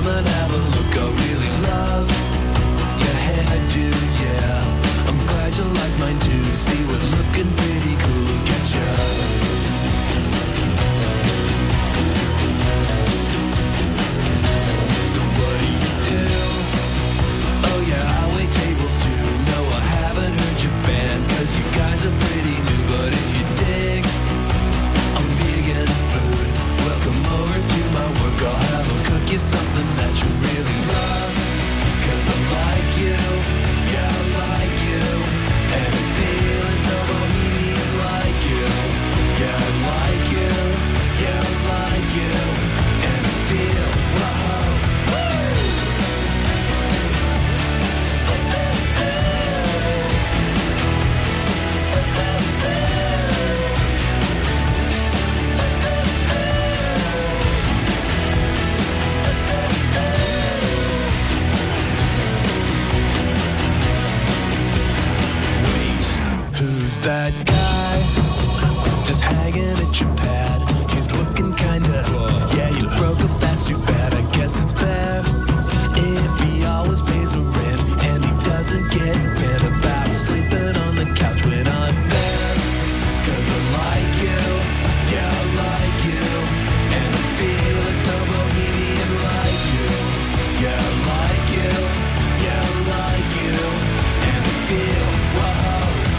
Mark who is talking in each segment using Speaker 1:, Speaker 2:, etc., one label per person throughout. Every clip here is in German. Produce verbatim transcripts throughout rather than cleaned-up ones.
Speaker 1: come and have a look. I really love your hairdo, yeah. I'm glad you like mine too. See, we're looking pretty cool. Look at you. So what do you do? Oh yeah, I wait tables too. No, I haven't heard your band, cause you guys are pretty new. But if you dig, I'm vegan food. Welcome over to my work. I'll have a cook you something that you really love. Cause I like you, yeah I like you. And I'm feeling so bohemian like you. Yeah I like you, yeah I like you. And I feel, wow, woo! Who's that guy just hanging at your pad? He's looking kinda, yeah, you broke up, that's too bad. I guess it's fair if he always pays a rent and he doesn't get bent about sleeping on the couch when I'm there. Cause I like you, yeah I like you. And I'm feeling so bohemian like you. Yeah I like you, yeah I like you. And I feel, wow.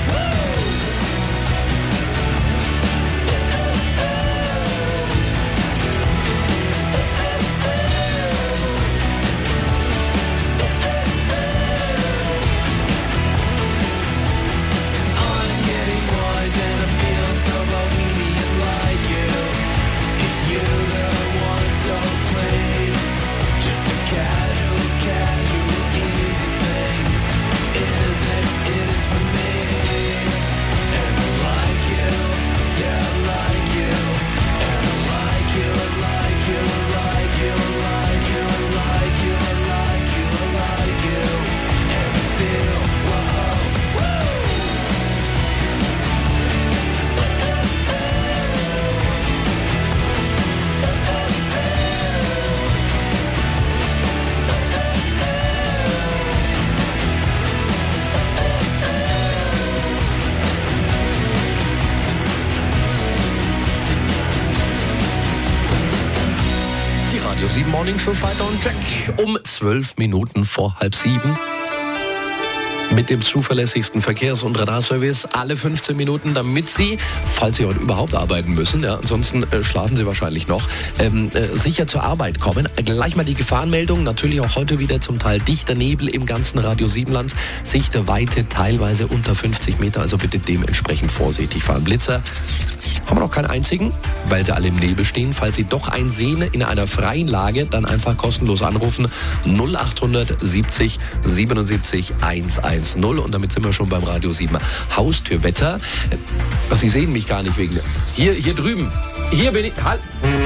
Speaker 2: Radio sieben Morning Show Schalter und Jack um zwölf Minuten vor halb sieben. Mit dem zuverlässigsten Verkehrs- und Radarservice alle fünfzehn Minuten, damit Sie, falls Sie heute überhaupt arbeiten müssen, ja, ansonsten äh, schlafen Sie wahrscheinlich noch, ähm, äh, sicher zur Arbeit kommen. Gleich mal die Gefahrenmeldung, natürlich auch heute wieder zum Teil dichter Nebel im ganzen Radio sieben Land, Sichtweite teilweise unter fünfzig Meter, also bitte dementsprechend vorsichtig fahren. Blitzer haben wir noch keinen einzigen, weil sie alle im Nebel stehen. Falls Sie doch einen sehen in einer freien Lage, dann einfach kostenlos anrufen null acht siebzig siebenundsiebzig hundertzehn. Und damit sind wir schon beim Radio sieben Haustürwetter. Sie sehen mich gar nicht wegen... Hier, hier drüben. Hier bin ich... Halt!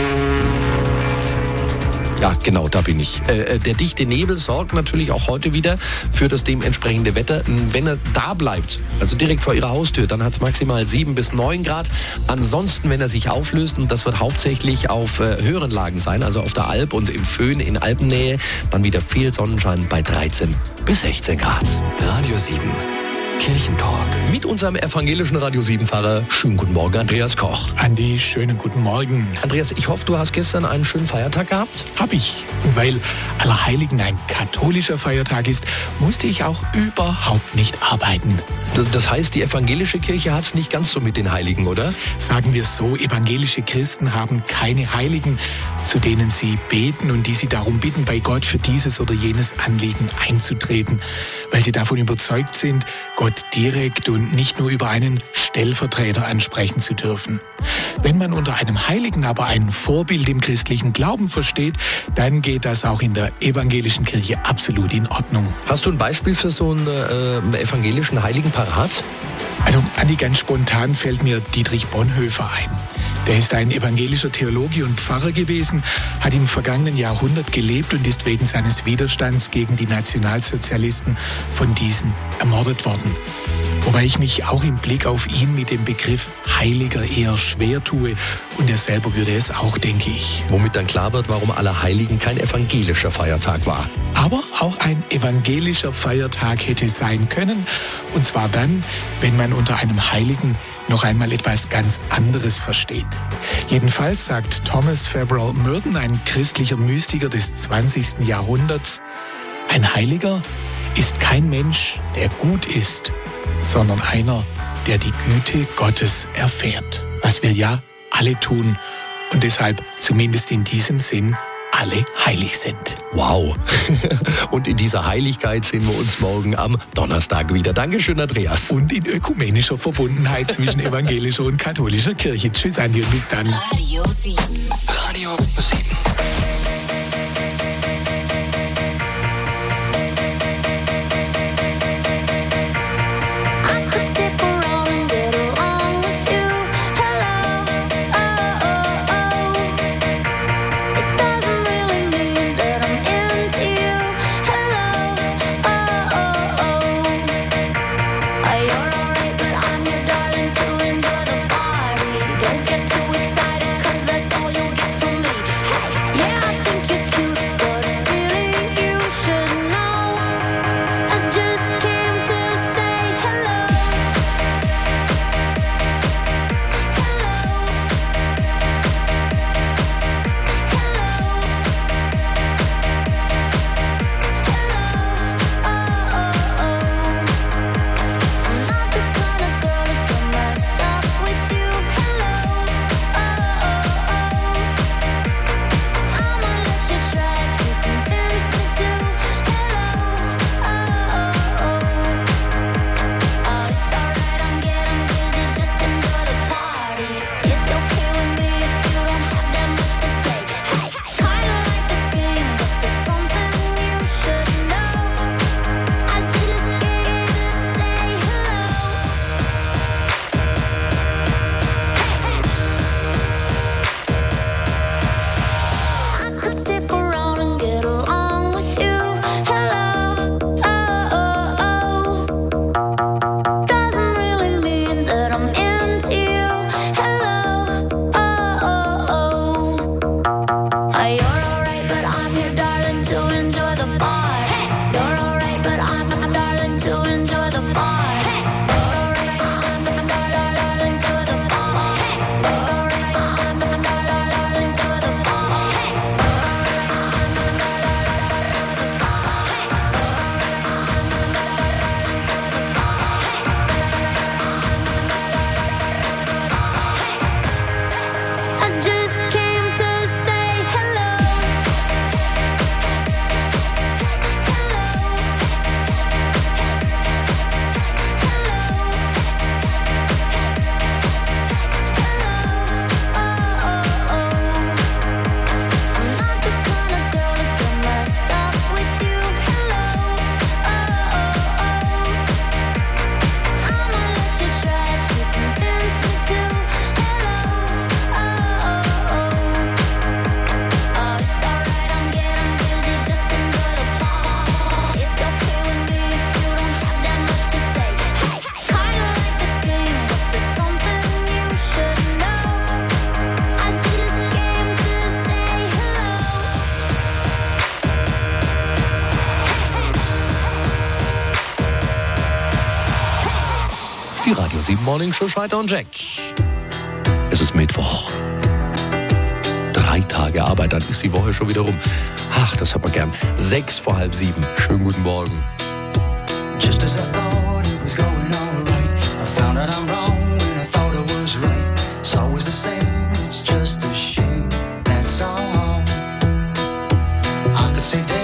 Speaker 2: Ja, genau, da bin ich. Äh, der dichte Nebel sorgt natürlich auch heute wieder für das dementsprechende Wetter. Wenn er da bleibt, also direkt vor Ihrer Haustür, dann hat es maximal sieben bis neun Grad. Ansonsten, wenn er sich auflöst, und das wird hauptsächlich auf äh, höheren Lagen sein, also auf der Alp und im Föhn in Alpennähe, dann wieder viel Sonnenschein bei dreizehn bis sechzehn Grad.
Speaker 3: Radio sieben. Kirchentalk.
Speaker 2: Mit unserem evangelischen Radio sieben-Fahrer. Schönen guten Morgen, Andreas Koch.
Speaker 4: Andi, schönen guten Morgen.
Speaker 2: Andreas, ich hoffe, du hast gestern einen schönen Feiertag gehabt?
Speaker 4: Hab ich. Und weil Allerheiligen ein katholischer Feiertag ist, musste ich auch überhaupt nicht arbeiten.
Speaker 2: Das heißt, die evangelische Kirche hat es nicht ganz so mit den Heiligen, oder?
Speaker 4: Sagen wir es so, evangelische Christen haben keine Heiligen, zu denen sie beten und die sie darum bitten, bei Gott für dieses oder jenes Anliegen einzutreten, weil sie davon überzeugt sind, Gott direkt und nicht nur über einen Stellvertreter ansprechen zu dürfen. Wenn man unter einem Heiligen aber ein Vorbild im christlichen Glauben versteht, dann geht das auch in der evangelischen Kirche absolut in Ordnung.
Speaker 2: Hast du ein Beispiel für so einen äh, evangelischen Heiligen parat?
Speaker 4: Also, Andi, ganz spontan fällt mir Dietrich Bonhoeffer ein. Der ist ein evangelischer Theologe und Pfarrer gewesen, hat im vergangenen Jahrhundert gelebt und ist wegen seines Widerstands gegen die Nationalsozialisten von diesen ermordet worden. Wobei ich mich auch im Blick auf ihn mit dem Begriff Heiliger eher schwer tue und er selber würde es auch, denke ich.
Speaker 2: Womit dann klar wird, warum Allerheiligen kein evangelischer Feiertag war.
Speaker 4: Aber auch ein evangelischer Feiertag hätte sein können. Und zwar dann, wenn man unter einem Heiligen noch einmal etwas ganz anderes versteht. Jedenfalls sagt Thomas Favrell Merton, ein christlicher Mystiker des zwanzigsten Jahrhunderts, ein Heiliger ist kein Mensch, der gut ist, sondern einer, der die Güte Gottes erfährt. Was wir ja alle tun und deshalb zumindest in diesem Sinn alle heilig sind.
Speaker 2: Wow. Und in dieser Heiligkeit sehen wir uns morgen am Donnerstag wieder. Dankeschön, Andreas.
Speaker 4: Und in ökumenischer Verbundenheit zwischen evangelischer und katholischer Kirche. Tschüss, Andi, und bis dann.
Speaker 3: Radio sieben. Radio sieben.
Speaker 2: Die Radio sieben Morning Show Schneider und Jack. Es ist Mittwoch. Drei Tage Arbeit, dann ist die Woche schon wieder rum. Ach, das hat man gern. Sechs vor halb sieben. Schönen guten Morgen.
Speaker 5: Just as I thought it was going all right, I found out I'm wrong when I thought I was right. It's always the same, it's just a shame, that's all. I could say